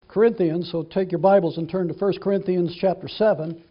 Corinthians, so take your Bibles and turn to 1 Corinthians chapter 7.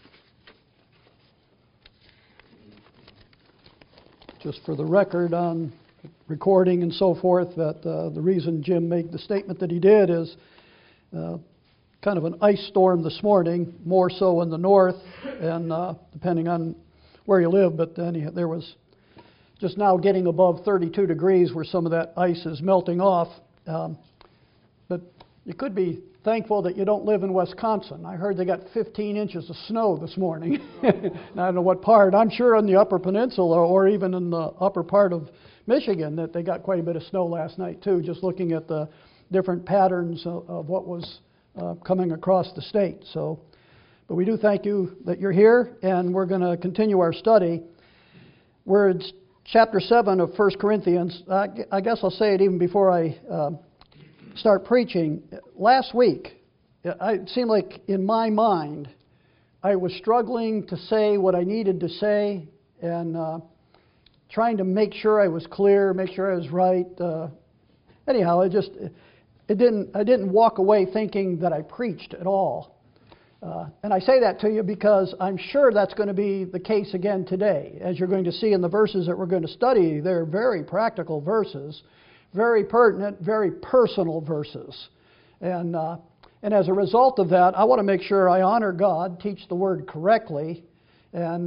Just for the record on recording and so forth, that the reason Jim made the statement that he did is kind of an ice storm this morning, more so in the north, and depending on where you live, but then there was just now getting above 32 degrees where some of that ice is melting off. But you could be thankful that you don't live in Wisconsin. I heard they got 15 inches of snow this morning. I don't know what part. I'm sure in the Upper Peninsula or even in the upper part of Michigan that they got quite a bit of snow last night too, just looking at the different patterns of what was coming across the state. So, but we do thank you that you're here, and we're going to continue our study. We're in chapter 7 of 1 Corinthians. I guess I'll say it even before I start preaching. Last week, it seemed like in my mind, I was struggling to say what I needed to say and trying to make sure I was clear, make sure I was right. Anyhow, I didn't walk away thinking that I preached at all. And I say that to you because I'm sure that's going to be the case again today. As you're going to see in the verses that we're going to study, they're very practical verses, very pertinent, very personal verses. And as a result of that, I want to make sure I honor God, teach the Word correctly, and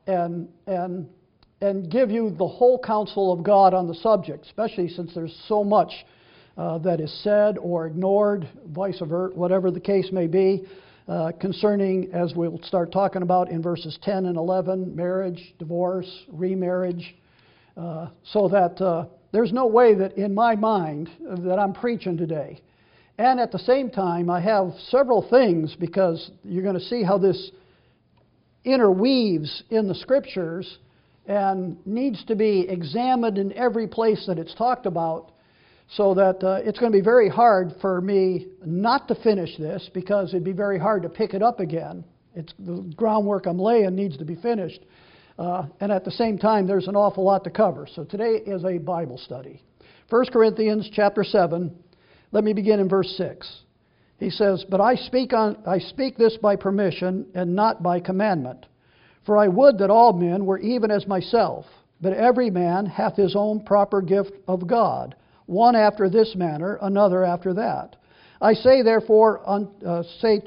give you the whole counsel of God on the subject, especially since there's so much that is said or ignored, vice versa, whatever the case may be, concerning, as we'll start talking about in verses 10 and 11, marriage, divorce, remarriage, so that there's no way that in my mind that I'm preaching today. And at the same time, I have several things, because you're going to see how this interweaves in the Scriptures and needs to be examined in every place that it's talked about, so that it's going to be very hard for me not to finish this, because it'd be very hard to pick it up again. It's the groundwork I'm laying needs to be finished. And at the same time, there's an awful lot to cover. So today is a Bible study. 1 Corinthians chapter 7, let me begin in verse 6. He says, "But I speak this by permission and not by commandment. For I would that all men were even as myself, but every man hath his own proper gift of God, one after this manner, another after that. I say therefore to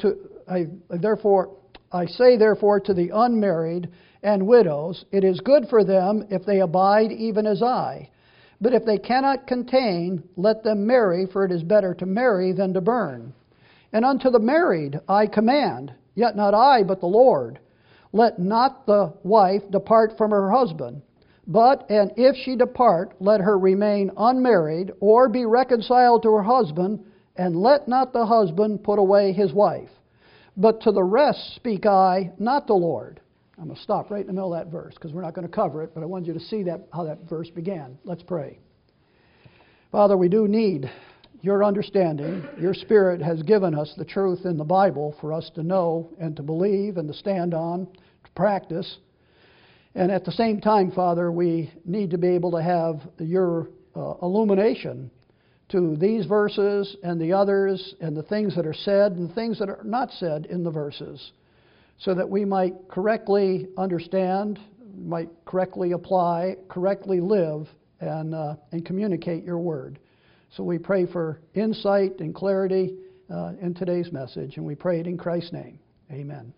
the unmarried and widows, it is good for them if they abide even as I. But if they cannot contain, let them marry, for it is better to marry than to burn. And unto the married I command, yet not I, but the Lord. Let not the wife depart from her husband. But, and if she depart, let her remain unmarried, or be reconciled to her husband, and let not the husband put away his wife. But to the rest speak I, not the Lord." I'm going to stop right in the middle of that verse, because we're not going to cover it, but I wanted you to see how that verse began. Let's pray. Father, we do need your understanding. Your Spirit has given us the truth in the Bible for us to know and to believe and to stand on, to practice. And at the same time, Father, we need to be able to have your illumination to these verses and the others and the things that are said and the things that are not said in the verses, so that we might correctly understand, might correctly apply, correctly live, and communicate your word. So we pray for insight and clarity in today's message, and we pray it in Christ's name. Amen.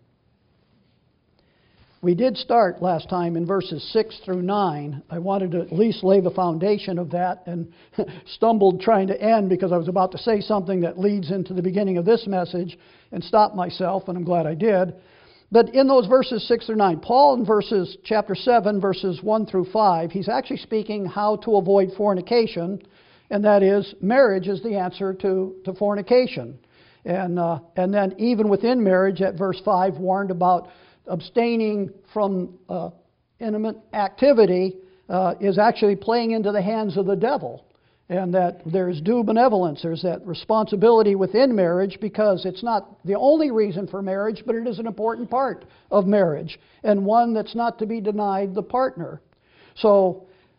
We did start last time in verses 6 through 9. I wanted to at least lay the foundation of that, and stumbled trying to end because I was about to say something that leads into the beginning of this message and stopped myself, and I'm glad I did. But in those verses 6 through 9, Paul in chapter 7, verses 1 through 5, he's actually speaking how to avoid fornication, and that is, marriage is the answer to fornication. And then even within marriage, at verse 5, warned about abstaining from intimate activity is actually playing into the hands of the devil. And that there's due benevolence, there's that responsibility within marriage, because it's not the only reason for marriage, but it is an important part of marriage, and one that's not to be denied the partner. So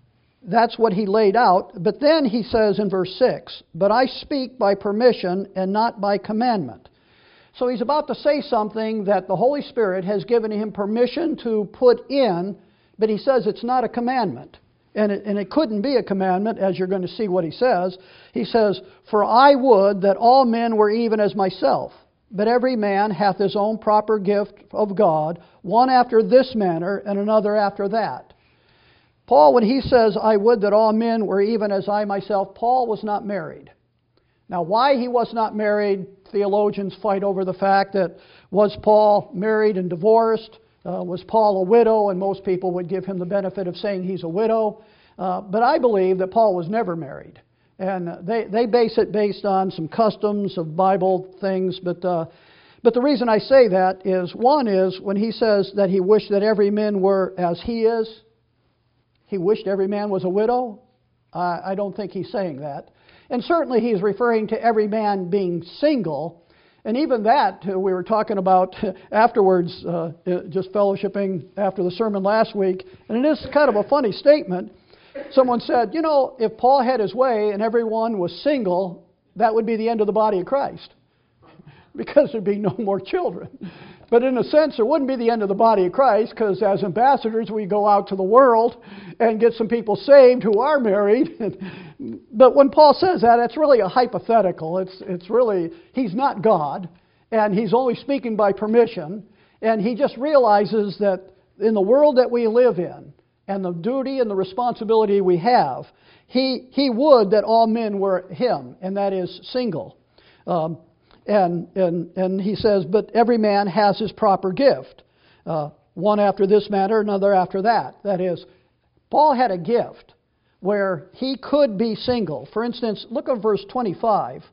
That's what he laid out. But then he says in verse 6, "But I speak by permission and not by commandment." So he's about to say something that the Holy Spirit has given him permission to put in, but he says it's not a commandment. And it couldn't be a commandment, as you're going to see what he says. He says, "For I would that all men were even as myself, but every man hath his own proper gift of God, one after this manner, and another after that." Paul, when he says, "I would that all men were even as I myself," Paul was not married. Now, why he was not married, theologians fight over the fact that was Paul married and divorced? Was Paul a widow? And most people would give him the benefit of saying he's a widow. But I believe that Paul was never married. And they base it based on some customs of Bible things. But the reason I say that is, one is when he says that he wished that every man were as he is, he wished every man was a widow. I don't think he's saying that. And certainly he's referring to every man being single. And even that, we were talking about afterwards, just fellowshipping after the sermon last week. And it is kind of a funny statement. Someone said, if Paul had his way and everyone was single, that would be the end of the body of Christ, because there'd be no more children. But in a sense, it wouldn't be the end of the body of Christ, because as ambassadors, we go out to the world and get some people saved who are married. But when Paul says that, it's really a hypothetical. It's really, he's not God, and he's only speaking by permission. And he just realizes that in the world that we live in, and the duty and the responsibility we have, he would that all men were him, and that is single. And he says, but every man has his proper gift. One after this manner, another after that. That is, Paul had a gift where he could be single. For instance, look at verse 25.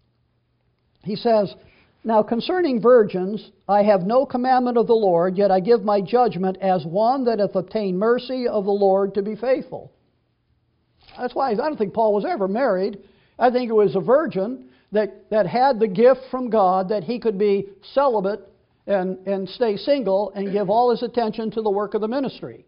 He says, "Now concerning virgins, I have no commandment of the Lord, yet I give my judgment as one that hath obtained mercy of the Lord to be faithful." That's why I don't think Paul was ever married. I think it was a virgin that had the gift from God that he could be celibate and stay single and give all his attention to the work of the ministry.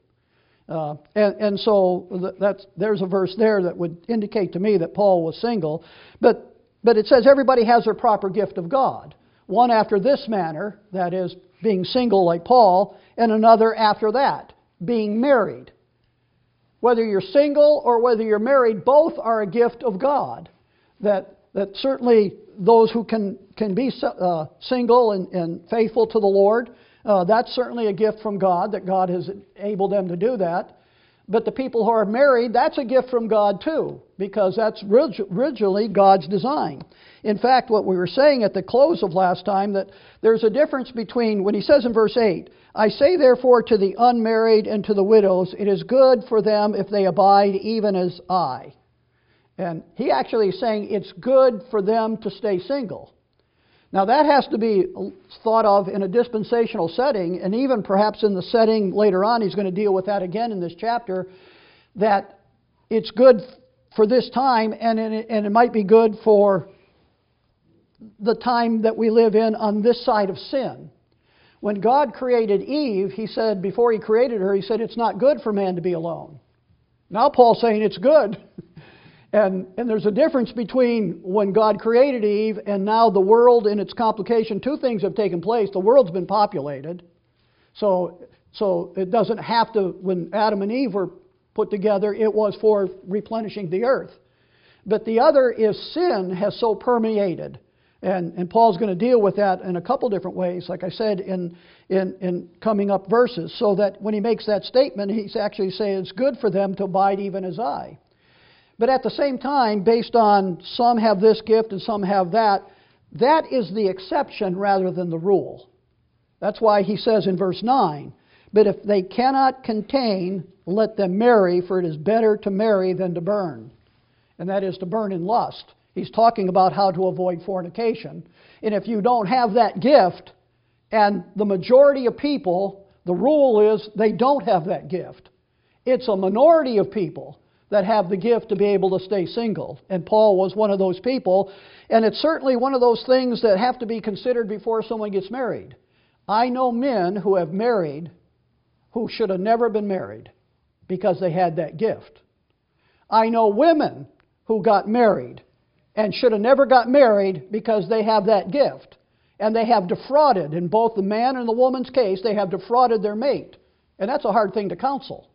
And so there's a verse there that would indicate to me that Paul was single. But it says everybody has their proper gift of God. One after this manner, that is, being single like Paul, and another after that, being married. Whether you're single or whether you're married, both are a gift of God. That certainly those who can be single and faithful to the Lord, that's certainly a gift from God, that God has enabled them to do that. But the people who are married, that's a gift from God too, because that's originally God's design. In fact, what we were saying at the close of last time, that there's a difference between, when he says in verse 8, "I say therefore to the unmarried and to the widows, it is good for them if they abide even as I." And he actually is saying it's good for them to stay single. Now that has to be thought of in a dispensational setting, and even perhaps in the setting later on, he's going to deal with that again in this chapter, that it's good for this time, and it might be good for the time that we live in on this side of sin. When God created Eve, he said, before he created her, he said, it's not good for man to be alone. Now Paul's saying it's good. And there's a difference between when God created Eve and now the world in its complication. Two things have taken place. The world's been populated. So it doesn't have to, when Adam and Eve were put together, it was for replenishing the earth. But the other is sin has so permeated. And Paul's going to deal with that in a couple different ways, like I said, in coming up verses. So that when he makes that statement, he's actually saying it's good for them to abide even as I. But at the same time, based on some have this gift and some have that, that is the exception rather than the rule. That's why he says in verse 9, "But if they cannot contain, let them marry, for it is better to marry than to burn." And that is to burn in lust. He's talking about how to avoid fornication. And if you don't have that gift, and the majority of people, the rule is they don't have that gift. It's a minority of people that have the gift to be able to stay single. And Paul was one of those people. And it's certainly one of those things that have to be considered before someone gets married. I know men who have married who should have never been married because they had that gift. I know women who got married and should have never got married because they have that gift. And they have defrauded, in both the man and the woman's case, they have defrauded their mate. And that's a hard thing to counsel.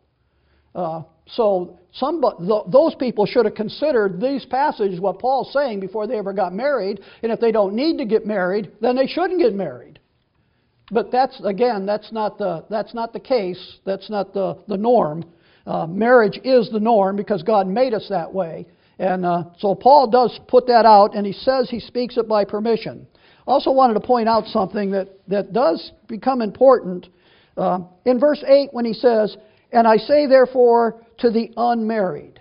So those people should have considered these passages, what Paul's saying, before they ever got married. And if they don't need to get married, then they shouldn't get married. But that's not the case. That's not the norm. Marriage is the norm because God made us that way. And so Paul does put that out, and he says he speaks it by permission. Also wanted to point out something that does become important. In verse 8 when he says, "And I say therefore to the unmarried."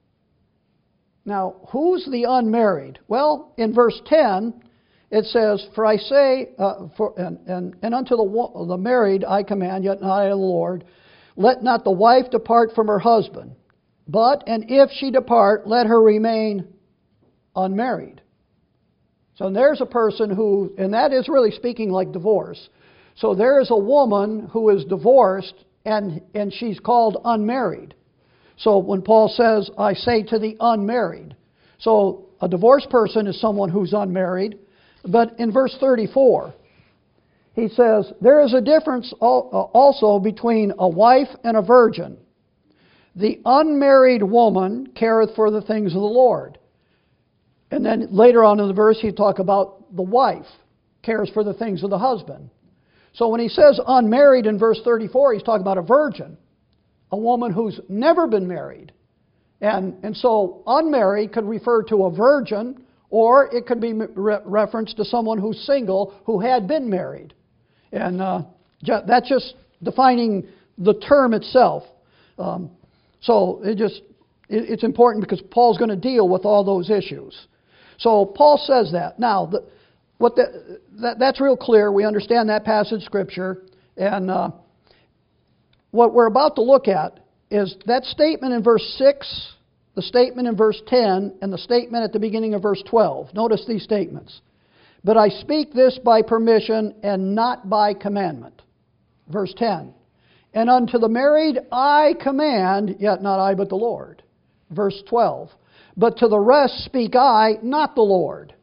Now, who's the unmarried? Well, in verse 10, it says, "For I say, and unto the married I command, yet not I the Lord, let not the wife depart from her husband, but, and if she depart, let her remain unmarried." So there's a person who, and that is really speaking like divorce. So there is a woman who is divorced, and she's called unmarried. So when Paul says, "I say to the unmarried," so a divorced person is someone who's unmarried. But in verse 34, he says, "There is a difference also between a wife and a virgin. The unmarried woman careth for the things of the Lord." And then later on in the verse, he talk about the wife cares for the things of the husband. So when he says unmarried in verse 34, he's talking about a virgin, a woman who's never been married. And so unmarried could refer to a virgin, or it could be reference to someone who's single who had been married. And that's just defining the term itself. So it's important because Paul's going to deal with all those issues. So Paul says that. Now, that's real clear. We understand that passage of Scripture. And what we're about to look at is that statement in verse 6, the statement in verse 10, and the statement at the beginning of verse 12. Notice these statements. "But I speak this by permission and not by commandment." Verse 10. "And unto the married I command, yet not I but the Lord." Verse 12. "But to the rest speak I, not the Lord."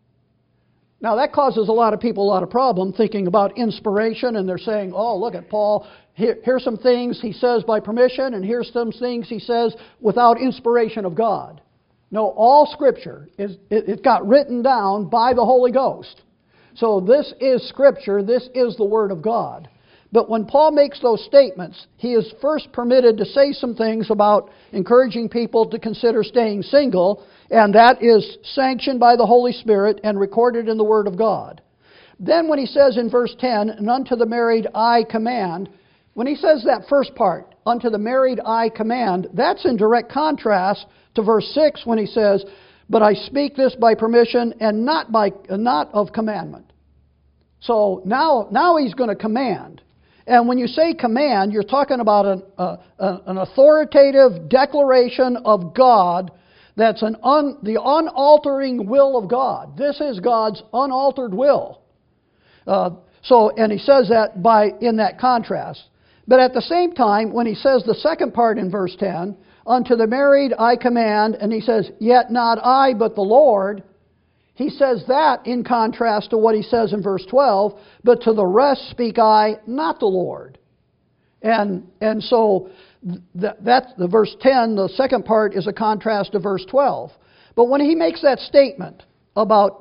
Now that causes a lot of people a lot of problem thinking about inspiration, and they're saying, "Oh, look at Paul. Here's some things he says by permission, and here's some things he says without inspiration of God." No, all Scripture it got written down by the Holy Ghost. So this is Scripture. This is the Word of God. But when Paul makes those statements, he is first permitted to say some things about encouraging people to consider staying single, and that is sanctioned by the Holy Spirit and recorded in the Word of God. Then when he says in verse 10, "And unto the married I command," when he says that first part, "Unto the married I command," that's in direct contrast to verse 6 when he says, "But I speak this by permission and not of commandment." So now he's going to command. And when you say command, you're talking about an authoritative declaration of God that's the unaltering will of God. This is God's unaltered will. And he says that in that contrast. But at the same time, when he says the second part in verse 10, "Unto the married I command," and he says, "Yet not I, but the Lord," he says that in contrast to what he says in verse 12, "But to the rest speak I, not the Lord." And so that's the verse 10, the second part is a contrast to verse 12. But when he makes that statement about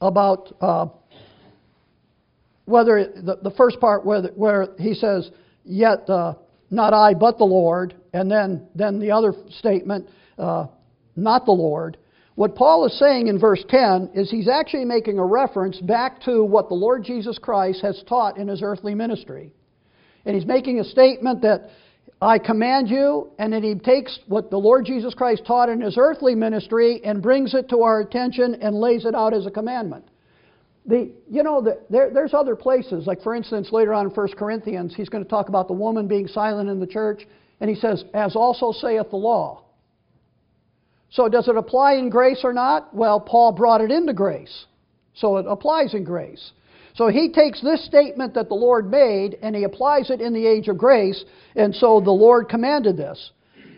whether the first part where he says, "Yet not I, but the Lord," and then the other statement, "not the Lord," what Paul is saying in verse 10 is he's actually making a reference back to what the Lord Jesus Christ has taught in his earthly ministry. And he's making a statement that I command you, and then he takes what the Lord Jesus Christ taught in his earthly ministry and brings it to our attention and lays it out as a commandment. There's other places, like for instance later on in 1 Corinthians, he's going to talk about the woman being silent in the church, and he says, "As also saith the law." So does it apply in grace or not? Well, Paul brought it into grace. So it applies in grace. So he takes this statement that the Lord made and he applies it in the age of grace, and so the Lord commanded this.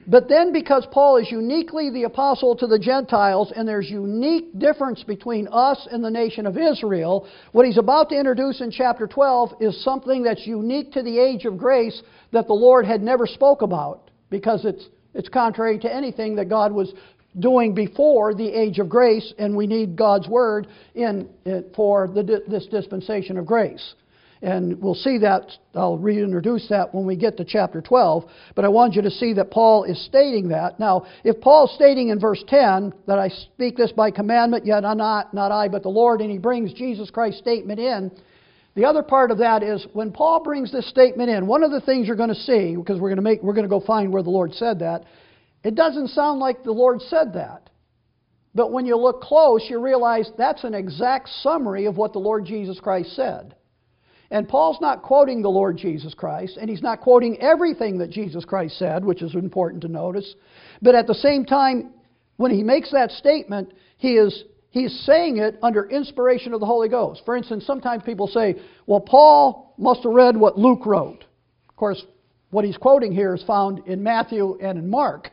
But then because Paul is uniquely the apostle to the Gentiles, and there's unique difference between us and the nation of Israel, what he's about to introduce in chapter 12 is something that's unique to the age of grace that the Lord had never spoke about, because it's contrary to anything that God was doing before the age of grace, and we need God's Word for this dispensation of grace. And we'll see that, I'll reintroduce that when we get to chapter 12, but I want you to see that Paul is stating that. Now, if Paul's stating in verse 10 that I speak this by commandment, yet not I but the Lord, and he brings Jesus Christ's statement in, the other part of that is when Paul brings this statement in, one of the things you're going to see, because we're going to go find where the Lord said that, it doesn't sound like the Lord said that. But when you look close, you realize that's an exact summary of what the Lord Jesus Christ said. And Paul's not quoting the Lord Jesus Christ, and he's not quoting everything that Jesus Christ said, which is important to notice. But at the same time, when he makes that statement, he's saying it under inspiration of the Holy Ghost. For instance, sometimes people say, well, Paul must have read what Luke wrote. Of course, what he's quoting here is found in Matthew and in Mark.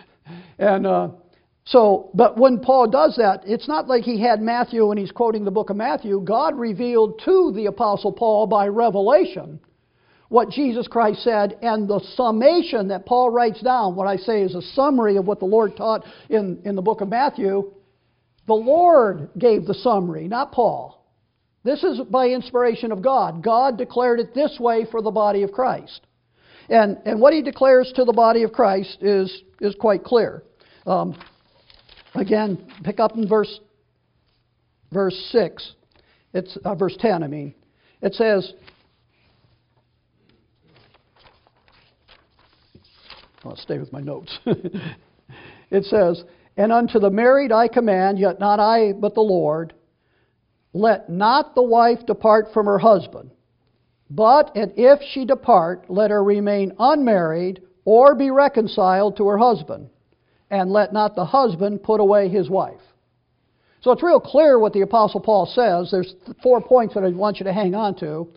But when Paul does that, it's not like he had Matthew and he's quoting the book of Matthew. God revealed to the Apostle Paul by revelation what Jesus Christ said, and the summation that Paul writes down, what I say is a summary of what the Lord taught in the book of Matthew, the Lord gave the summary, not Paul. This is by inspiration of God. God declared it this way for the body of Christ. And what he declares to the body of Christ is quite clear. Again, pick up in verse 6. It's verse 10, I mean. It says, I'll stay with my notes. It says, and unto the married I command, yet not I, but the Lord, let not the wife depart from her husband. But, and if she depart, let her remain unmarried, or be reconciled to her husband. And let not the husband put away his wife. So it's real clear what the Apostle Paul says. There's 4 points that I want you to hang on to.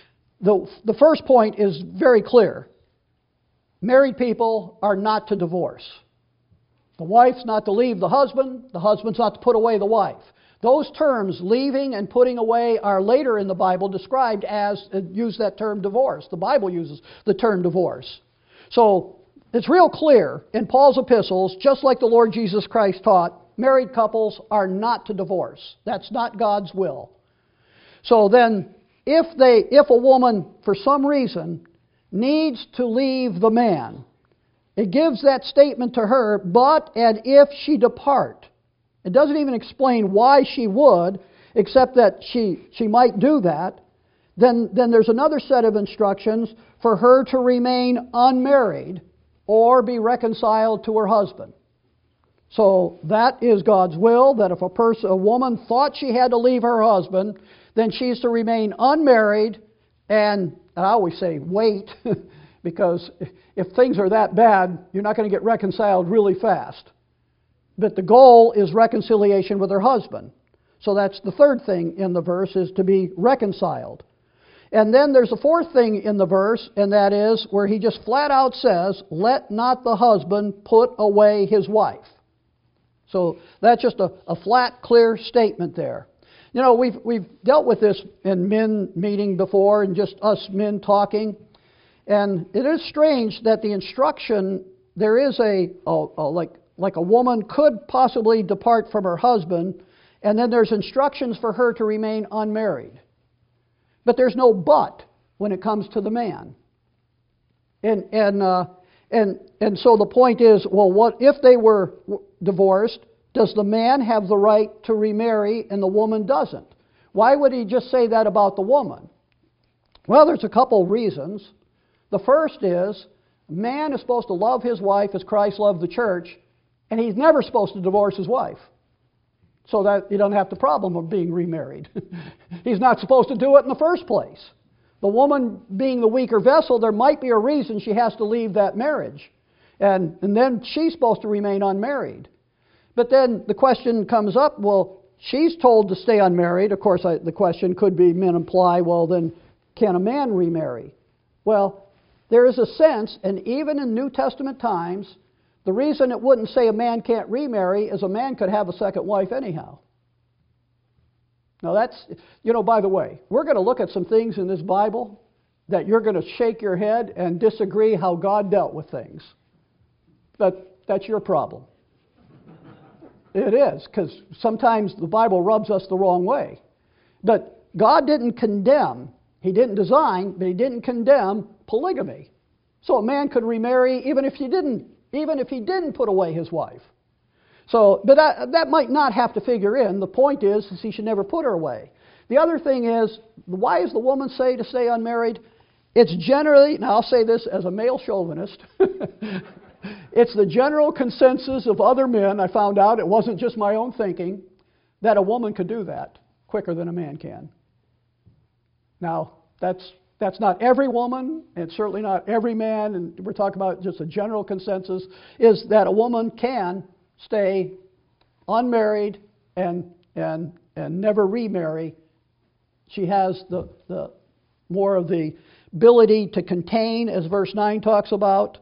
The first point is very clear. Married people are not to divorce. The wife's not to leave the husband's not to put away the wife. Those terms, leaving and putting away, are later in the Bible described as, use that term divorce. The Bible uses the term divorce. So, it's real clear in Paul's epistles, just like the Lord Jesus Christ taught, married couples are not to divorce. That's not God's will. So then, if a woman, for some reason, needs to leave the man, it gives that statement to her, but and if she depart. It doesn't even explain why she would, except that she might do that. Then there's another set of instructions for her to remain unmarried, or be reconciled to her husband. So that is God's will, that if a woman thought she had to leave her husband, then she's to remain unmarried, and I always say wait, because if things are that bad, you're not going to get reconciled really fast. But the goal is reconciliation with her husband. So that's the third thing in the verse, is to be reconciled. And then there's a fourth thing in the verse, and that is where he just flat out says, let not the husband put away his wife. So that's just a flat, clear statement there. You know, we've dealt with this in men meeting before, and just us men talking. And it is strange that the instruction, there is like a woman could possibly depart from her husband, and then there's instructions for her to remain unmarried. But there's no but when it comes to the man. And so the point is, well, what if they were divorced? Does the man have the right to remarry and the woman doesn't? Why would he just say that about the woman? Well, there's a couple reasons. The first is, man is supposed to love his wife as Christ loved the church, and he's never supposed to divorce his wife. So that you don't have the problem of being remarried. He's not supposed to do it in the first place. The woman being the weaker vessel, there might be a reason she has to leave that marriage. And then she's supposed to remain unmarried. But then the question comes up, well, she's told to stay unmarried. Of course, the question could be, men imply, well, then can a man remarry? Well, there is a sense, and even in New Testament times, The reason it wouldn't say a man can't remarry is a man could have a second wife anyhow. Now that's, by the way, we're going to look at some things in this Bible that you're going to shake your head and disagree how God dealt with things. That's your problem. It is, because sometimes the Bible rubs us the wrong way. But God didn't condemn, He didn't design, but He didn't condemn polygamy. So a man could remarry even if he didn't put away his wife. So, but that might not have to figure in. The point is he should never put her away. The other thing is, why does the woman say to stay unmarried? It's generally, now I'll say this as a male chauvinist, it's the general consensus of other men, I found out, it wasn't just my own thinking, that a woman could do that quicker than a man can. Now, that's not every woman, and certainly not every man, and we're talking about just a general consensus, is that a woman can stay unmarried and never remarry. She has the more of the ability to contain, as verse 9 talks about,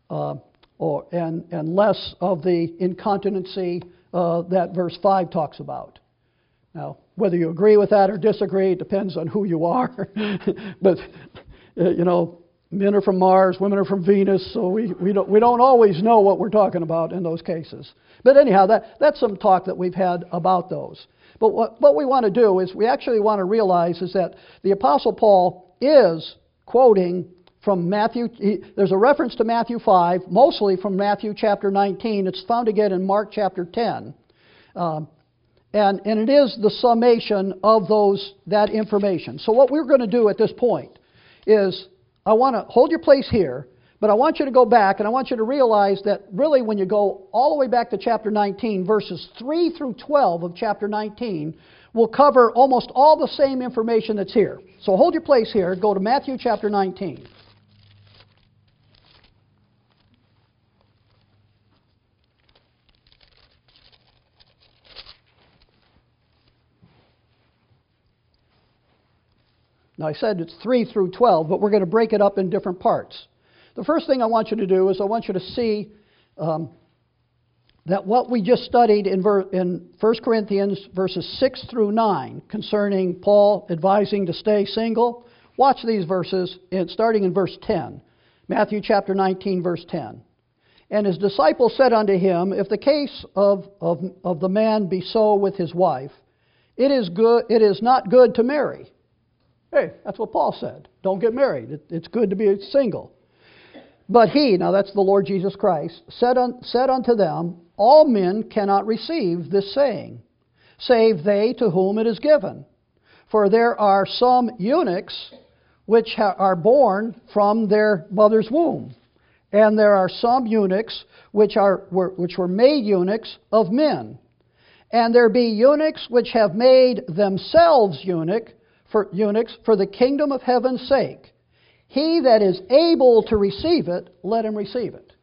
and less of the incontinency that verse 5 talks about. Now, whether you agree with that or disagree, it depends on who you are. But, men are from Mars, women are from Venus, so we don't always know what we're talking about in those cases. But anyhow, that's some talk that we've had about those. But what we want to do is we actually want to realize is that the Apostle Paul is quoting from Matthew. There's a reference to Matthew 5, mostly from Matthew chapter 19. It's found again in Mark chapter 10. And it is the summation of that information. So what we're going to do at this point is, I want to hold your place here, but I want you to go back and I want you to realize that really when you go all the way back to chapter 19, verses 3 through 12 of chapter 19 will cover almost all the same information that's here. So hold your place here, go to Matthew chapter 19. Now, I said it's 3 through 12, but we're going to break it up in different parts. The first thing I want you to do is I want you to see that what we just studied in 1 Corinthians verses 6 through 9 concerning Paul advising to stay single. Watch these verses, starting in verse 10. Matthew chapter 19, verse 10. And his disciples said unto him, if the case of the man be so with his wife, it is not good to marry. Hey, that's what Paul said. Don't get married. It's good to be single. But he, now that's the Lord Jesus Christ, said unto them, all men cannot receive this saying, save they to whom it is given. For there are some eunuchs which are born from their mother's womb, and there are some eunuchs which were made eunuchs of men. And there be eunuchs which have made themselves eunuchs for the kingdom of heaven's sake. He that is able to receive it, let him receive it.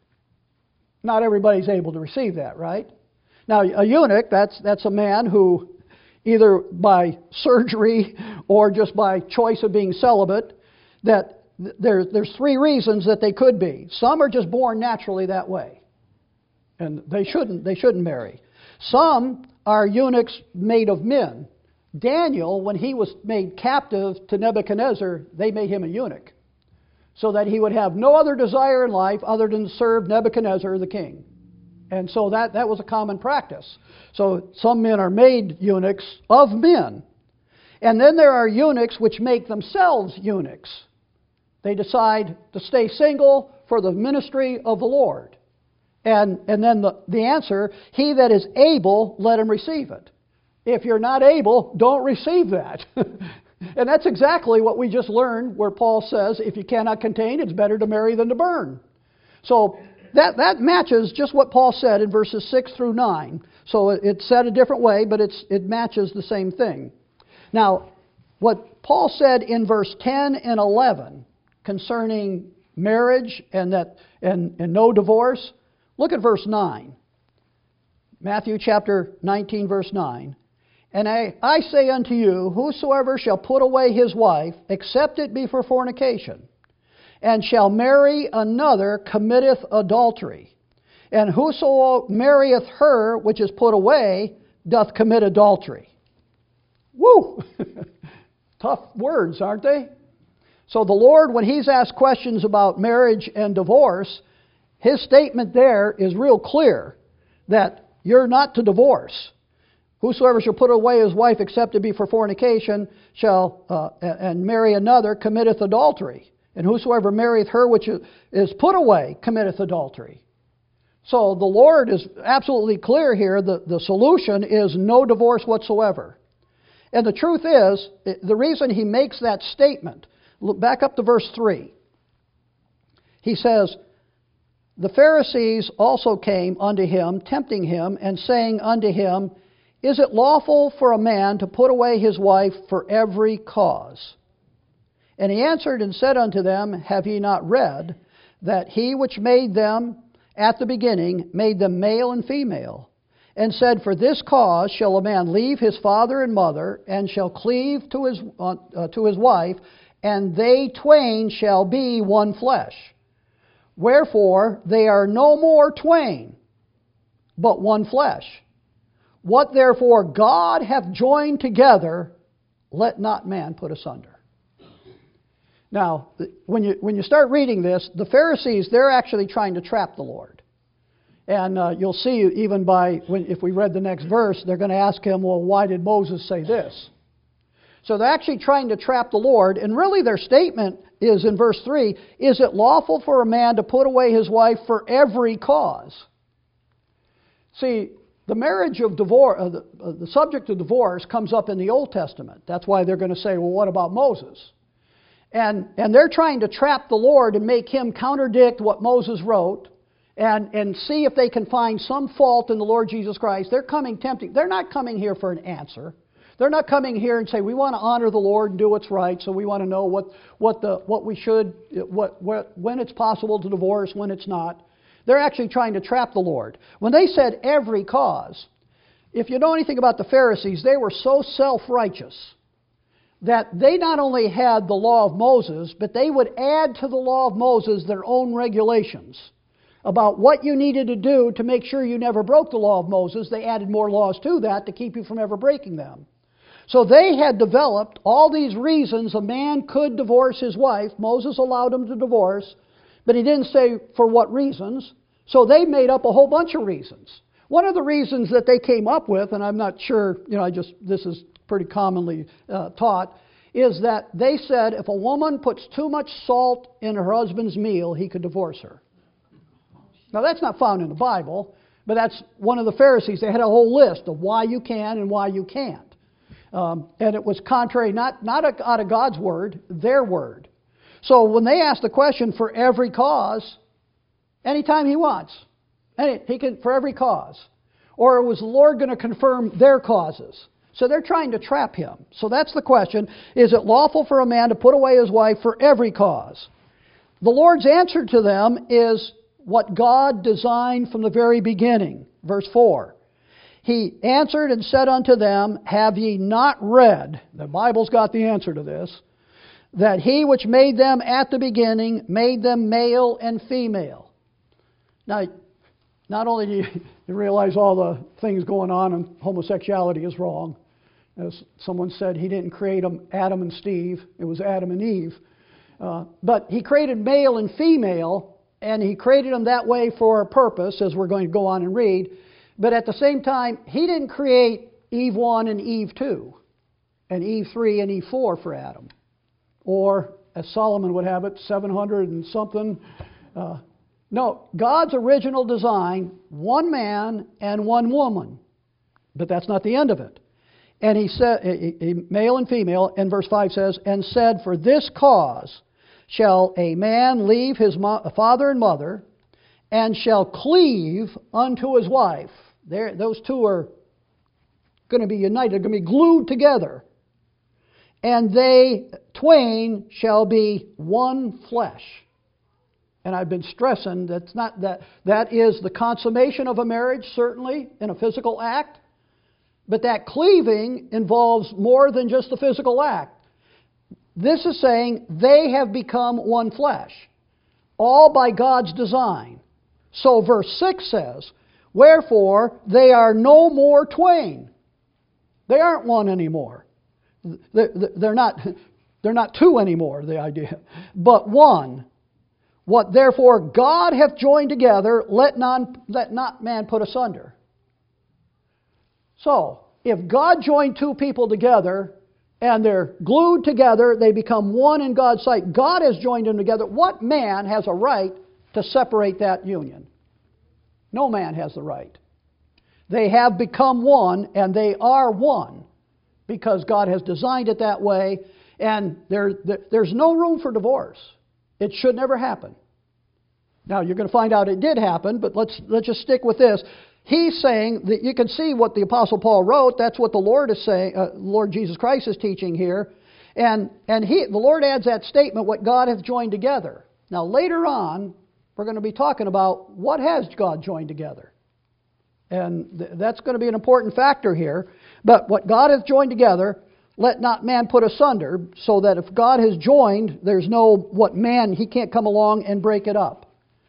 Not everybody's able to receive that, right? Now, a eunuch, that's a man who, either by surgery or just by choice of being celibate, that there's 3 reasons that they could be. Some are just born naturally that way, and they shouldn't marry. Some are eunuchs made of men. Daniel, when he was made captive to Nebuchadnezzar, they made him a eunuch, so that he would have no other desire in life other than to serve Nebuchadnezzar the king. And so that was a common practice. So some men are made eunuchs of men. And then there are eunuchs which make themselves eunuchs. They decide to stay single for the ministry of the Lord. And then the answer, he that is able, let him receive it. If you're not able, don't receive that. And that's exactly what we just learned, where Paul says, if you cannot contain, it's better to marry than to burn. So that matches just what Paul said in verses 6 through 9. So it's said a different way, but it matches the same thing. Now, what Paul said in verse 10 and 11 concerning marriage and no divorce, look at verse 9. Matthew chapter 19, verse 9. And I say unto you, whosoever shall put away his wife, except it be for fornication, and shall marry another, committeth adultery. And whoso marrieth her which is put away doth commit adultery. Woo! Tough words, aren't they? So the Lord, when He's asked questions about marriage and divorce, His statement there is real clear that you're not to divorce. Whosoever shall put away his wife except it be for fornication shall and marry another committeth adultery. And whosoever marrieth her which is put away committeth adultery. So the Lord is absolutely clear here. The solution is no divorce whatsoever. And the truth is, the reason He makes that statement, look back up to verse 3. He says, the Pharisees also came unto Him, tempting Him, and saying unto Him, Is it lawful for a man to put away his wife for every cause? And He answered and said unto them, Have ye not read that He which made them at the beginning made them male and female, and said, For this cause shall a man leave his father and mother, and shall cleave to his wife, and they twain shall be one flesh. Wherefore they are no more twain, but one flesh. What therefore God hath joined together, let not man put asunder. Now, when you start reading this, the Pharisees, they're actually trying to trap the Lord. And you'll see even if we read the next verse, they're going to ask Him, well, why did Moses say this? So they're actually trying to trap the Lord, and really their statement is in verse 3, Is it lawful for a man to put away his wife for every cause? See, the marriage of divorce, the subject of divorce comes up in the Old Testament. That's why they're going to say, well, what about Moses? And they're trying to trap the Lord and make Him contradict what Moses wrote and see if they can find some fault in the Lord Jesus Christ. They're coming tempting. They're not coming here for an answer. They're not coming here and say, we want to honor the Lord and do what's right, so we want to know when it's possible to divorce, when it's not. They're actually trying to trap the Lord. When they said every cause, if you know anything about the Pharisees, they were so self-righteous that they not only had the law of Moses, but they would add to the law of Moses their own regulations about what you needed to do to make sure you never broke the law of Moses. They added more laws to that to keep you from ever breaking them. So they had developed all these reasons a man could divorce his wife. Moses allowed him to divorce, but he didn't say for what reasons. So they made up a whole bunch of reasons. One of the reasons that they came up with, and I'm not sure, this is pretty commonly taught, is that they said if a woman puts too much salt in her husband's meal, he could divorce her. Now that's not found in the Bible, but that's one of the Pharisees. They had a whole list of why you can and why you can't. And it was contrary, not out of God's word, their word. So when they asked the question for every cause, anytime He wants, He can for every cause. Or was the Lord going to confirm their causes? So they're trying to trap Him. So that's the question. Is it lawful for a man to put away his wife for every cause? The Lord's answer to them is what God designed from the very beginning. Verse 4. He answered and said unto them, Have ye not read, the Bible's got the answer to this, that He which made them at the beginning made them male and female? Now, not only do you realize all the things going on and homosexuality is wrong. As someone said, He didn't create Adam and Steve, it was Adam and Eve. But He created male and female, and He created them that way for a purpose, as we're going to go on and read. But at the same time, He didn't create Eve 1 and Eve 2, and Eve 3 and Eve 4 for Adam. Or, as Solomon would have it, 700 and something. No, God's original design, one man and one woman. But that's not the end of it. And He said, male and female, and verse 5 says, And said, For this cause shall a man leave his father and mother, and shall cleave unto his wife. Those two are going to be united. They're going to be glued together. And they twain shall be one flesh. And I've been stressing that is the consummation of a marriage, certainly, in a physical act. But that cleaving involves more than just the physical act. This is saying they have become one flesh, all by God's design. So verse 6 says, wherefore they are no more twain. They aren't one anymore. They're not two anymore, the idea, but one. What therefore God hath joined together, let not man put asunder. So, if God joined two people together, and they're glued together, they become one in God's sight. God has joined them together. What man has a right to separate that union? No man has the right. They have become one, and they are one, because God has designed it that way, and there's no room for divorce. It should never happen. Now, you're going to find out it did happen, but let's just stick with this. He's saying that you can see what the Apostle Paul wrote. That's what the Lord is saying. Lord Jesus Christ is teaching here. And the Lord adds that statement, what God hath joined together. Now, later on, we're going to be talking about what has God joined together. And that's going to be an important factor here. But what God hath joined together, let not man put asunder, so that if God has joined, there's no what man, he can't come along and break it up.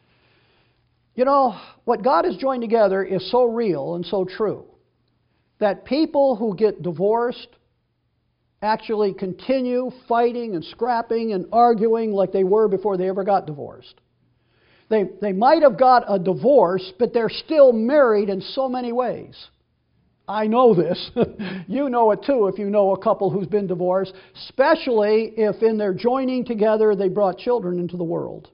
You know, what God has joined together is so real and so true that people who get divorced actually continue fighting and scrapping and arguing like they were before they ever got divorced. They might have got a divorce, but they're still married in so many ways. I know this. You know it too if you know a couple who's been divorced, especially if in their joining together they brought children into the world.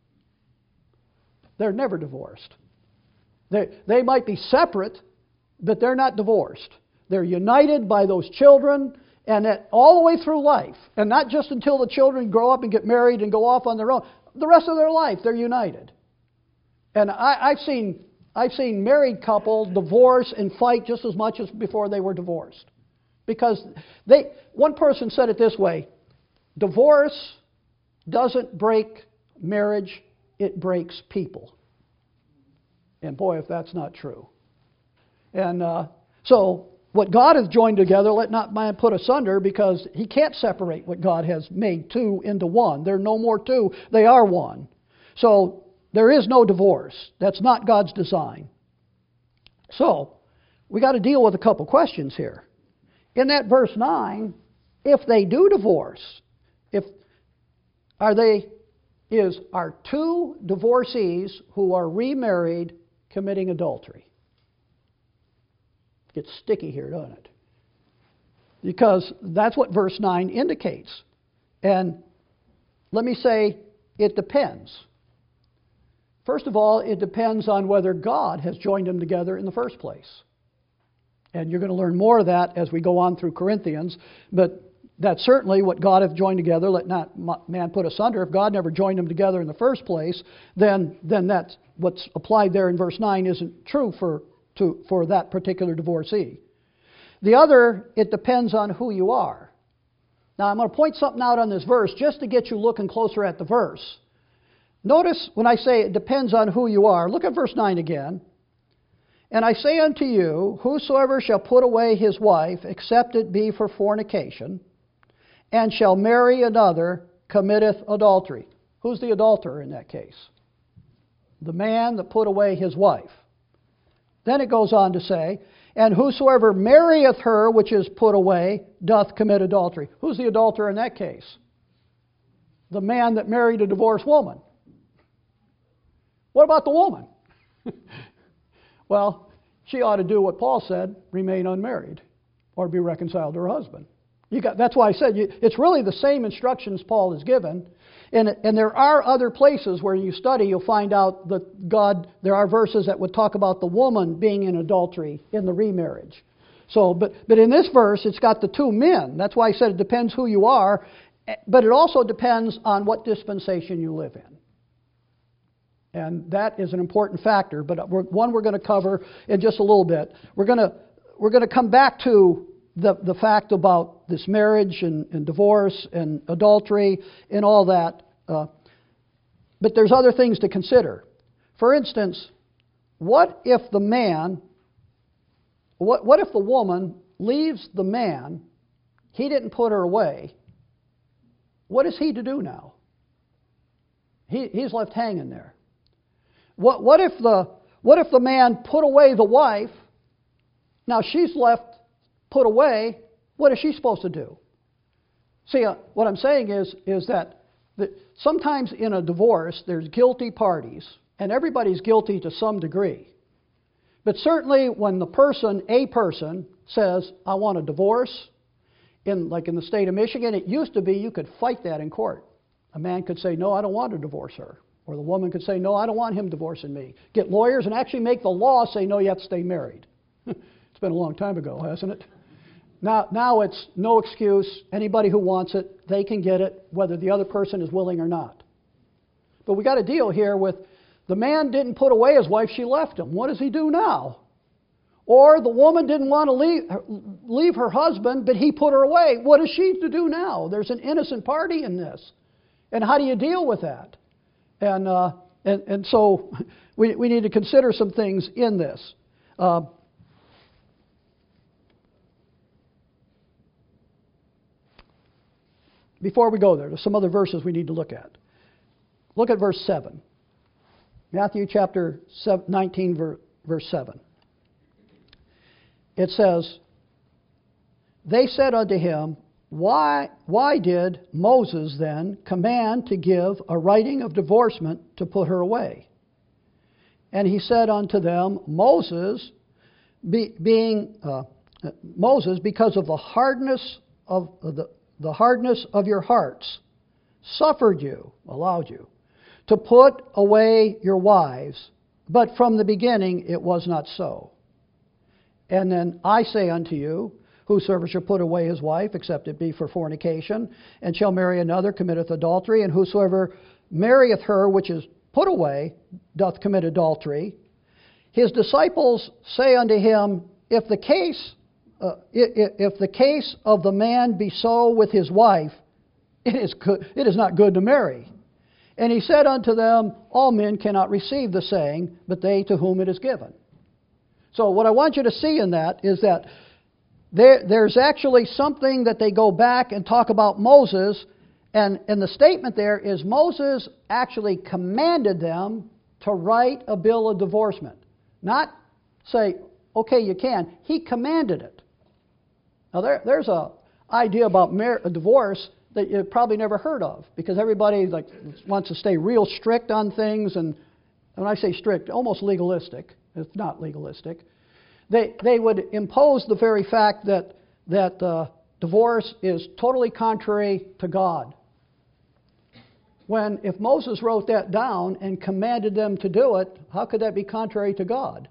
They're never divorced. They might be separate, but they're not divorced. They're united by those children, and that all the way through life. And not just until the children grow up and get married and go off on their own. The rest of their life, they're united. And I've seen married couples divorce and fight just as much as before they were divorced. Because one person said it this way, divorce doesn't break marriage, it breaks people. And boy, if that's not true. And so, what God has joined together, let not man put asunder, because he can't separate what God has made two into one. They're no more two, they are one. So, there is no divorce. That's not God's design. So, we got to deal with a couple questions here. In that verse 9, if they do divorce, are two divorcees who are remarried committing adultery? It gets sticky here, doesn't it? Because that's what verse 9 indicates. And let me say, it depends. First of all, it depends on whether God has joined them together in the first place. And you're going to learn more of that as we go on through Corinthians. But that's certainly what God hath joined together, let not man put asunder. If God never joined them together in the first place, then that's what's applied there in verse 9 isn't true for that particular divorcee. The other, it depends on who you are. Now, I'm going to point something out on this verse just to get you looking closer at the verse. Notice when I say it depends on who you are, look at verse 9 again. And I say unto you, whosoever shall put away his wife, except it be for fornication, and shall marry another, committeth adultery. Who's the adulterer in that case? The man that put away his wife. Then it goes on to say, and whosoever marrieth her which is put away doth commit adultery. Who's the adulterer in that case? The man that married a divorced woman. What about the woman? Well, she ought to do what Paul said, remain unmarried, or be reconciled to her husband. That's why I said it's really the same instructions Paul has given. And there are other places where you study, you'll find out that there are verses that would talk about the woman being in adultery in the remarriage. So, but in this verse, it's got the two men. That's why I said it depends who you are, but it also depends on what dispensation you live in. And that is an important factor, but one we're going to cover in just a little bit. We're going to come back to the fact about this marriage and divorce and adultery and all that. But there's other things to consider. For instance, what if the woman leaves the man, he didn't put her away, what is he to do now? He's left hanging there. What if the man put away the wife? Now she's left put away. What is she supposed to do? See, what I'm saying is that sometimes in a divorce there's guilty parties, and everybody's guilty to some degree. But certainly when a person says, I want a divorce, like in the state of Michigan, it used to be you could fight that in court. A man could say, no, I don't want to divorce her. Or the woman could say, no, I don't want him divorcing me. Get lawyers and actually make the law say, no, you have to stay married. It's been a long time ago, hasn't it? Now it's no excuse. Anybody who wants it, they can get it, whether the other person is willing or not. But we got a deal here with the man didn't put away his wife, she left him. What does he do now? Or the woman didn't want to leave her husband, but he put her away. What is she to do now? There's an innocent party in this. And how do you deal with that? And so we need to consider some things in this. Before we go there's some other verses we need to look at. Look at verse 7. Matthew chapter 19, verse 7. It says, they said unto him, Why did Moses then command to give a writing of divorcement to put her away? And he said unto them, Moses, because of the hardness of your hearts, allowed you, to put away your wives, but from the beginning it was not so. And then I say unto you, whosoever shall put away his wife, except it be for fornication, and shall marry another, committeth adultery, and whosoever marrieth her which is put away, doth commit adultery. His disciples say unto him, if the case of the man be so with his wife, it is not good to marry. And he said unto them, all men cannot receive the saying, but they to whom it is given. So what I want you to see in that is that there's actually something that they go back and talk about Moses, and the statement there is Moses actually commanded them to write a bill of divorcement. Not say, okay, you can. He commanded it. Now there's an idea about a divorce that you've probably never heard of, because everybody wants to stay real strict on things, and when I say strict, almost legalistic. It's not legalistic. They would impose the very fact that divorce is totally contrary to God. When if Moses wrote that down and commanded them to do it, how could that be contrary to God?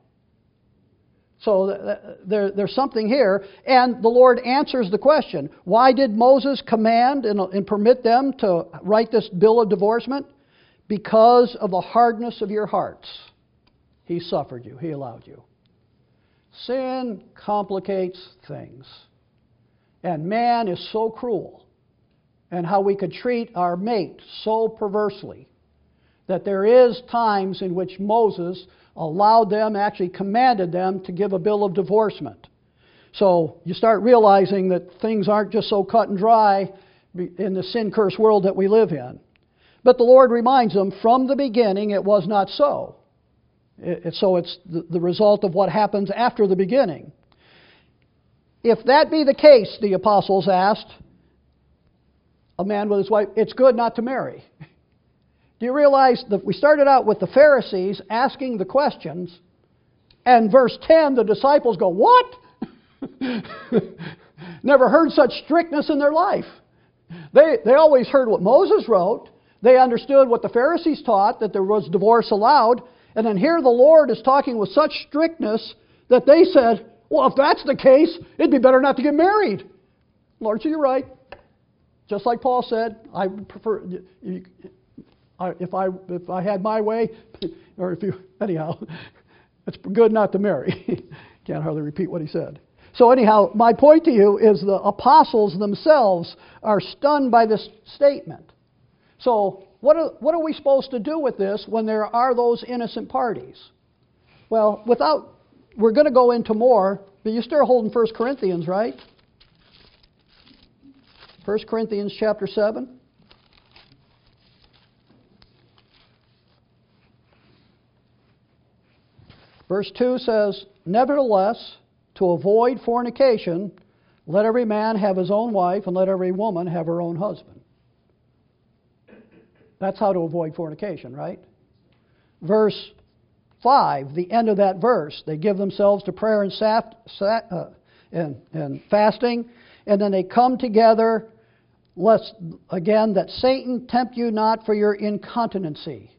So there's something here, and the Lord answers the question. Why did Moses command and permit them to write this bill of divorcement? Because of the hardness of your hearts. He suffered you. He allowed you. Sin complicates things. And man is so cruel. And how we could treat our mate so perversely, that there is times in which Moses allowed them, actually commanded them to give a bill of divorcement. So you start realizing that things aren't just so cut and dry in the sin-cursed world that we live in. But the Lord reminds them, from the beginning it was not so. So it's the result of what happens after the beginning. If that be the case, the apostles asked, a man with his wife, it's good not to marry. Do you realize that we started out with the Pharisees asking the questions, and verse 10, the disciples go, what? Never heard such strictness in their life. They always heard what Moses wrote. They understood what the Pharisees taught, that there was divorce allowed. And then here the Lord is talking with such strictness that they said, well, if that's the case, it'd be better not to get married. Lord, so you're right. Just like Paul said, I prefer, if I had my way, or anyhow, it's good not to marry. Can't hardly repeat what he said. So anyhow, my point to you is the apostles themselves are stunned by this statement. So what are we supposed to do with this when there are those innocent parties? Well, we're going to go into more, but you're still holding 1 Corinthians, right? 1 Corinthians chapter 7. Verse 2 says, nevertheless, to avoid fornication, let every man have his own wife, and let every woman have her own husband. That's how to avoid fornication, right? Verse 5, the end of that verse, they give themselves to prayer and fasting, and then they come together, lest, again, that Satan tempt you not for your incontinency.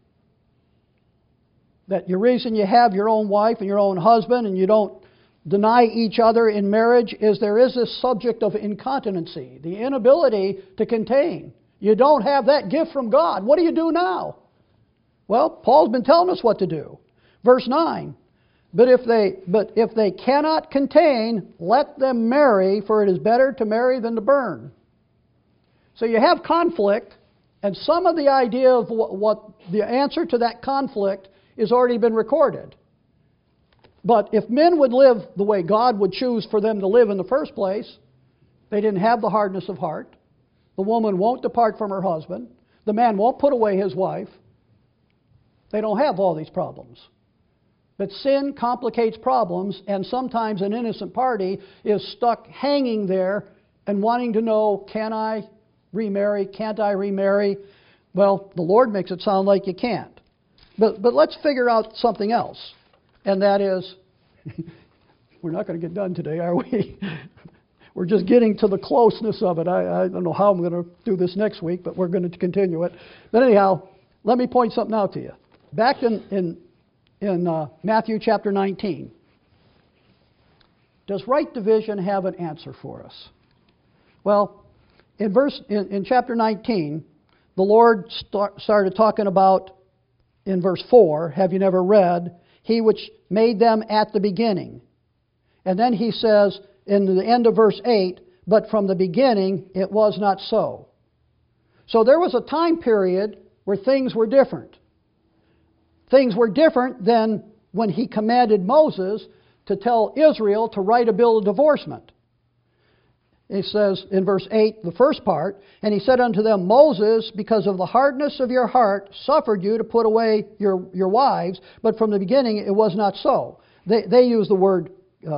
That your reason you have your own wife and your own husband and you don't deny each other in marriage is there is this subject of incontinency, the inability to contain. You don't have that gift from God. What do you do now? Well, Paul's been telling us what to do. Verse 9, but if they cannot contain, let them marry, for it is better to marry than to burn. So you have conflict, and some of the idea of what the answer to that conflict has already been recorded. But if men would live the way God would choose for them to live in the first place, they didn't have the hardness of heart. The woman won't depart from her husband. The man won't put away his wife. They don't have all these problems. But sin complicates problems, and sometimes an innocent party is stuck hanging there and wanting to know, can I remarry? Can't I remarry? Well, the Lord makes it sound like you can't. But let's figure out something else, and that is, we're not going to get done today, are we? We're just getting to the closeness of it. I don't know how I'm going to do this next week, but we're going to continue it. But anyhow, let me point something out to you. Back in Matthew chapter 19, does right division have an answer for us? Well, in chapter 19, the Lord started talking about, in verse 4, have you never read, He which made them at the beginning. And then he says, in the end of verse 8, but from the beginning it was not so. So there was a time period where things were different. Things were different than when He commanded Moses to tell Israel to write a bill of divorcement. He says in verse 8, the first part, and He said unto them, Moses, because of the hardness of your heart, suffered you to put away your wives, but from the beginning it was not so. They use the word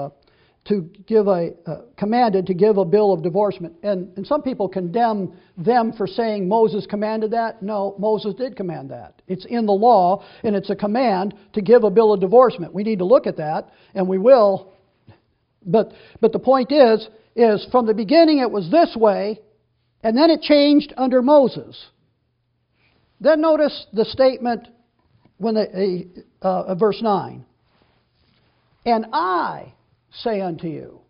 commanded to give a bill of divorcement. And some people condemn them for saying Moses commanded that. No, Moses did command that. It's in the law, and it's a command to give a bill of divorcement. We need to look at that, and we will. But the point is from the beginning it was this way, and then it changed under Moses. Then notice the statement when verse 9. And I say unto you.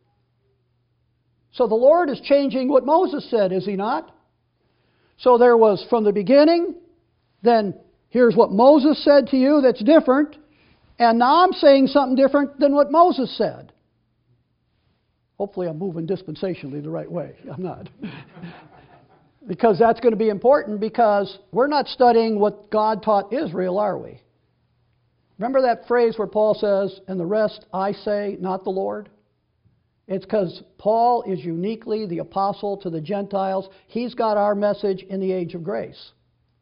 So the Lord is changing what Moses said, is He not? So there was from the beginning, then here's what Moses said to you that's different, and now I'm saying something different than what Moses said. Hopefully I'm moving dispensationally the right way. I'm not. Because that's going to be important, because we're not studying what God taught Israel, are we? Remember that phrase where Paul says, and the rest I say, not the Lord? It's because Paul is uniquely the apostle to the Gentiles. He's got our message in the age of grace.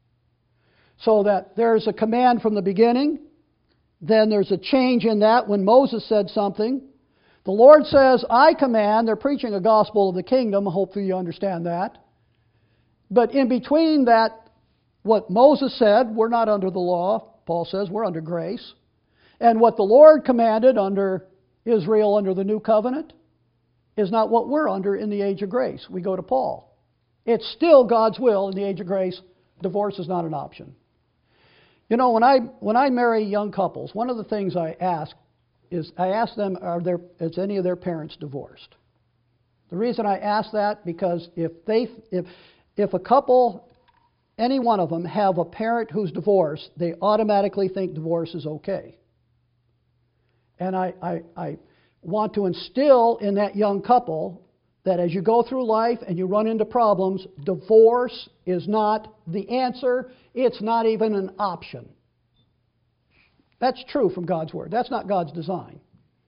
So that there's a command from the beginning, then there's a change in that when Moses said something. The Lord says, I command. They're preaching a gospel of the kingdom. Hopefully you understand that. But in between that, what Moses said, we're not under the law. Paul says we're under grace. And what the Lord commanded under Israel under the new covenant is not what we're under in the age of grace. We go to Paul. It's still God's will in the age of grace. Divorce is not an option. You know, when I marry young couples, one of the things I ask them, is any of their parents divorced? The reason I ask that, because if a couple, any one of them, have a parent who's divorced, they automatically think divorce is okay. And I want to instill in that young couple that as you go through life and you run into problems, divorce is not the answer. It's not even an option. That's true from God's Word. That's not God's design.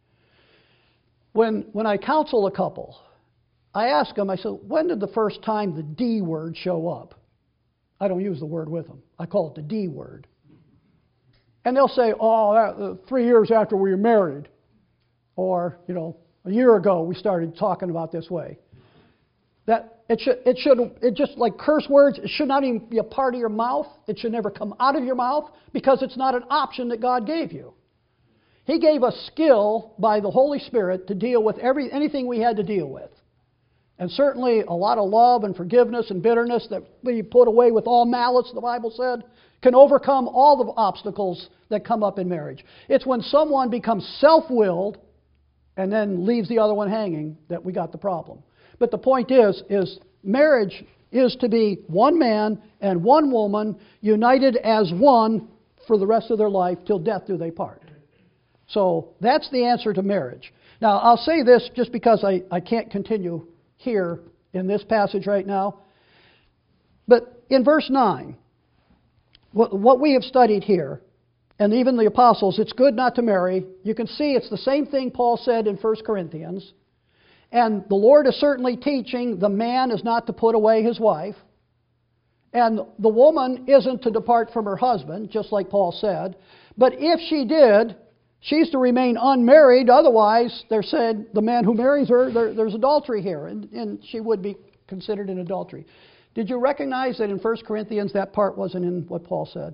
When I counsel a couple, I ask them, I say, when did the first time the D word show up? I don't use the word with them. I call it the D word. And they'll say, oh, 3 years after we were married, or, a year ago we started talking about this way. That it just like curse words, it should not even be a part of your mouth. It should never come out of your mouth because it's not an option that God gave you. He gave us skill by the Holy Spirit to deal with anything we had to deal with. And certainly a lot of love and forgiveness and bitterness that we put away with all malice, the Bible said, can overcome all the obstacles that come up in marriage. It's when someone becomes self-willed and then leaves the other one hanging that we got the problem. But the point is marriage is to be one man and one woman united as one for the rest of their life till death do they part. So that's the answer to marriage. Now, I'll say this just because I can't continue here in this passage right now. But in verse 9, what we have studied here, and even the apostles, it's good not to marry. You can see it's the same thing Paul said in 1 Corinthians. And the Lord is certainly teaching the man is not to put away his wife. And the woman isn't to depart from her husband, just like Paul said. But if she did, she's to remain unmarried. Otherwise, they're said the man who marries her, there's adultery here. And she would be considered an adultery. Did you recognize that in 1 Corinthians that part wasn't in what Paul said?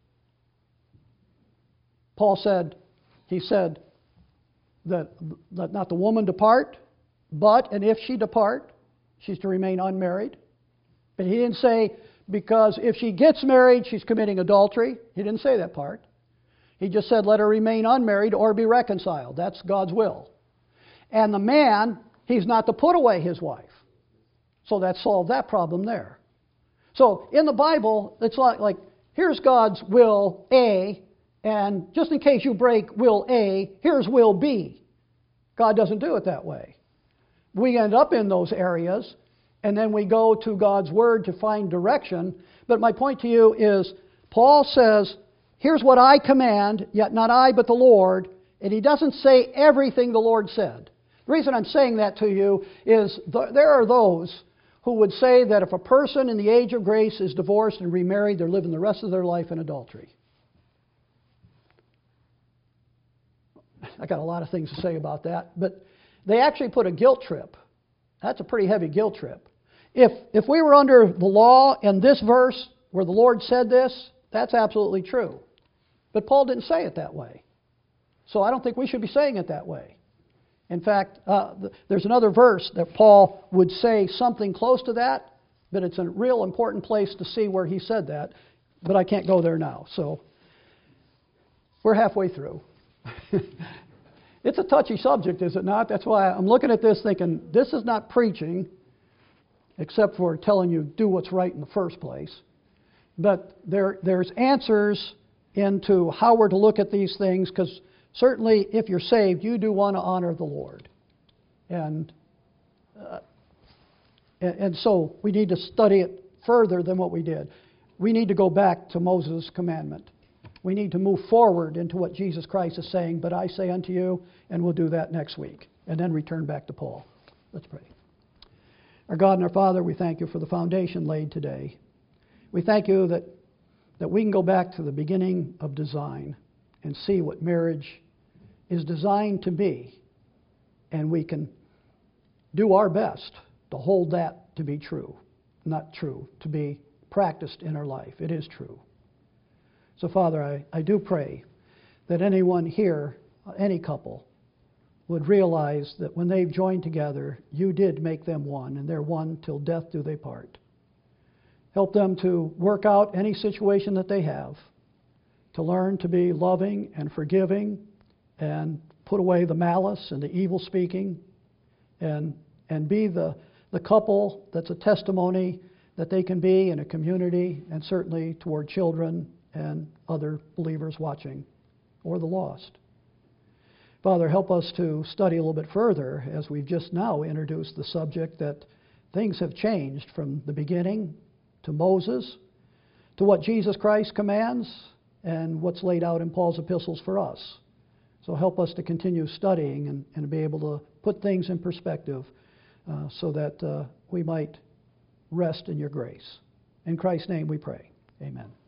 Paul said, he said that not the woman depart, but, and if she depart, she's to remain unmarried. But he didn't say, because if she gets married, she's committing adultery. He didn't say that part. He just said, let her remain unmarried or be reconciled. That's God's will. And the man, he's not to put away his wife. So that solved that problem there. So in the Bible, it's like here's God's will A, and just in case you break will A, here's will B. God doesn't do it that way. We end up in those areas, and then we go to God's Word to find direction. But my point to you is, Paul says, here's what I command, yet not I but the Lord. And he doesn't say everything the Lord said. The reason I'm saying that to you is there are those who would say that if a person in the age of grace is divorced and remarried, they're living the rest of their life in adultery. I got a lot of things to say about that, but they actually put a guilt trip. That's a pretty heavy guilt trip. If we were under the law and this verse where the Lord said this, that's absolutely true. But Paul didn't say it that way. So I don't think we should be saying it that way. In fact, there's another verse that Paul would say something close to that, but it's a real important place to see where he said that. But I can't go there now. So we're halfway through. It's a touchy subject, is it not? That's why I'm looking at this thinking, this is not preaching, except for telling you do what's right in the first place. But there's answers into how we're to look at these things, because certainly if you're saved, you do want to honor the Lord. And so we need to study it further than what we did. We need to go back to Moses' commandment. We need to move forward into what Jesus Christ is saying, but I say unto you, and we'll do that next week, and then return back to Paul. Let's pray. Our God and our Father, we thank you for the foundation laid today. We thank you that we can go back to the beginning of design and see what marriage is designed to be, and we can do our best to hold that to be true. Not true, to be practiced in our life. It is true. So, Father, I do pray that anyone here, any couple, would realize that when they've joined together, you did make them one, and they're one till death do they part. Help them to work out any situation that they have, to learn to be loving and forgiving, and put away the malice and the evil speaking, and be the couple that's a testimony that they can be in a community, and certainly toward children and other believers watching, or the lost. Father, help us to study a little bit further as we've just now introduced the subject that things have changed from the beginning to Moses to what Jesus Christ commands and what's laid out in Paul's epistles for us. So help us to continue studying and be able to put things in perspective so that we might rest in your grace. In Christ's name we pray. Amen.